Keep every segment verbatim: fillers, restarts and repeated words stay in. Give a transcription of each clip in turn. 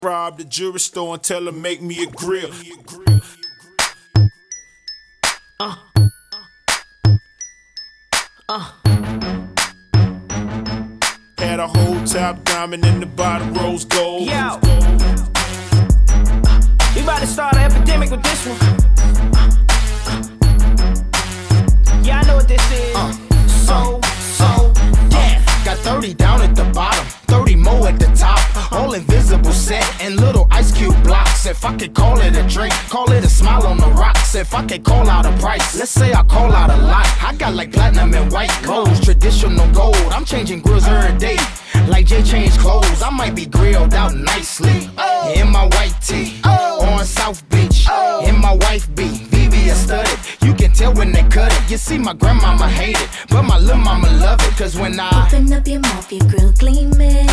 Rob the jewelry store and tell her make me a grill. Uh. Uh. Had a whole top diamond in the bottom rose gold. Yo. We about to start an epidemic with this one. Yeah, I know what this is. Uh, so, so, death. Got thirty down at the bottom, thirty more at the top. All invisible set and little ice cube blocks. If I could call it a drink, call it a smile on the rocks. If I could call out a price, let's say I call out a lot. I got like platinum and white gold, traditional gold. I'm changing grills every day, like Jay changed clothes. I might be grilled out nicely in my white tee on South Beach. In my wife beat, V V S studded. You can tell when they cut it. You see, my grandmama hate it, but my little mama love it. Cause when I open up your mouth, your grill gleaming.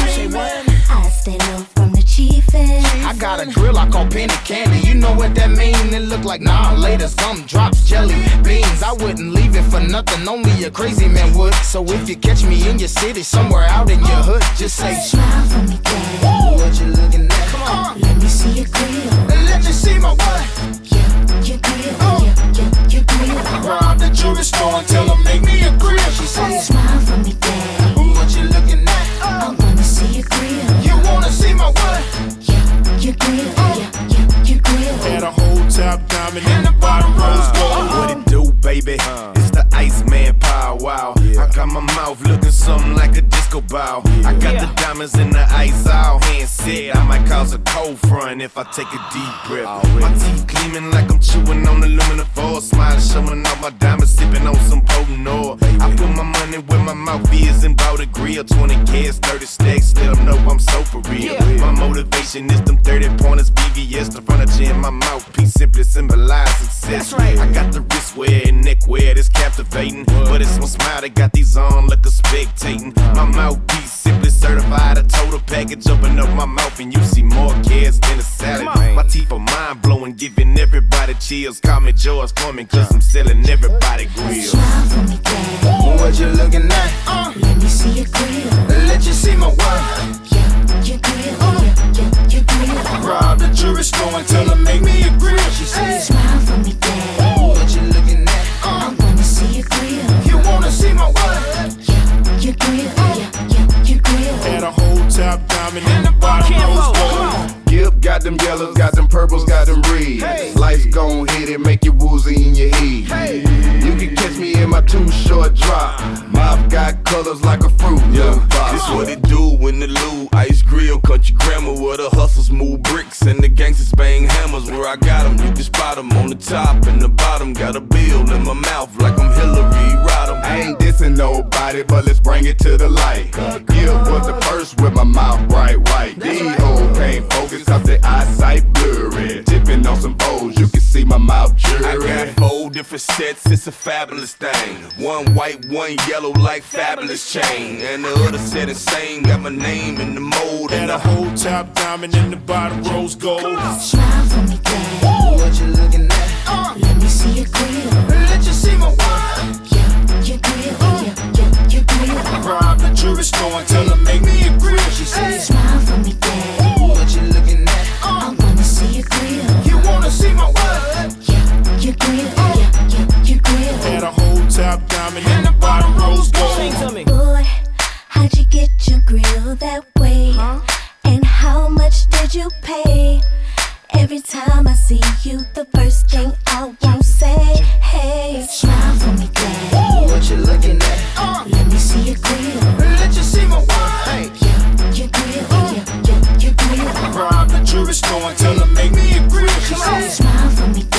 I stay low from the chiefin'. I got a grill I call penny candy. You know what that mean? It look like nah later, some drops, jelly beans. I wouldn't leave it for nothing, only a crazy man would. So if you catch me in your city, somewhere out in your hood, just say smile for me, daddy. What you looking at? Come on, let me see your grill. Let you see my what? Yeah, your grill. Oh. Yeah, yeah, your grill. Rob the jewelry store and tell her make me a grill. She said smile for me, daddy. What you looking at? I wanna see your grill. You wanna see my what? Yeah, your grill. Yeah, yeah, your grill. Had a whole top diamond in the bottom rose gold. What it do, baby? It's the Iceman Power Wow. I got my mouth looking something like a disco ball. I got Yeah. the diamonds in the ice all hand said I might cause a cold front if I take a deep breath. My teeth gleaming like I'm chewing on aluminum foil. Smiling, showing off my diamonds, sipping on some potent oil. I put my money where my mouth is and bought a grill. Twenty kids, thirty stacks, let them know I'm so for real. Yeah. My motivation is them thirty pointers, B V S, the furniture in my mouthpiece simply symbolize success. That's right. I got the wristwear and neckwear that's captivating, but it's my smile that got these on like a spectating. My mouthpiece simply certified, a total package. Open up my mouth and you see more kids than a salad. My teeth are mind blowing, giving everybody chills. Call me George Foreman, cause I'm selling everybody grills. Smile for me, daddy. What you looking at? Uh, let me see your grill. Let you see my what? Yeah, your grill. Yeah, yeah, your grill. Rob the jewelry store and tell her make me a grill. She said Smile for me, daddy. What you looking at? I wanna see your grill. You wanna see my what? Yeah, your grill. Yeah, yeah, your grill. had a whole top diamond in the bottom rose gold. Yep, got them yellows, got them purples, got them reds. Hey. Life's gon' hit it, make you woozy in your head. Hey. You can catch me in my too short drop. Mouth got colors like a fruit. Yeah, this what it do when the Lou Ice Grill, country grammar, where the hustlers move bricks and the gangsters bang hammers. Where I got them, you can spot them on the top and the bottom. Got a bill in my mouth like I'm Hillary Rodham. I ain't dissing nobody, but let's bring it to the light. Gill was the first with my mouth bright white. D-O can't focus cause the eyesight blurry. Tipping on some bowls, you can see my mouth I jury. got four different sets, it's a fabulous thing. One white, one yellow like fabulous chain. And the other set insane, got my name in the mold. Had And a I whole top diamond in the bottom rose gold. Smile for me, daddy. What you looking at? Let me see your grill. Let you see my what? Yeah, your grill. Yeah, yeah, your grill. Rob the jewelry store and tell her make me a grill. She said Smile for me, daddy. What you looking at? I wanna see your grill. You wanna see my what? Yeah, your grill. Yeah, yeah, your grill. had a whole top diamond in the bottom rose Sing gold. to me. Boy, how'd you get your grill that way? Huh? And how much did you pay? Every time I see you, the first thing I won't say, hey, smile for me, daddy. What you looking at? Let me see your grill. Let you see my what? Yeah, your grill. Yeah, yeah, your grill. Rob the jewelry store and tell her make me a grill. She said Smile for me, daddy.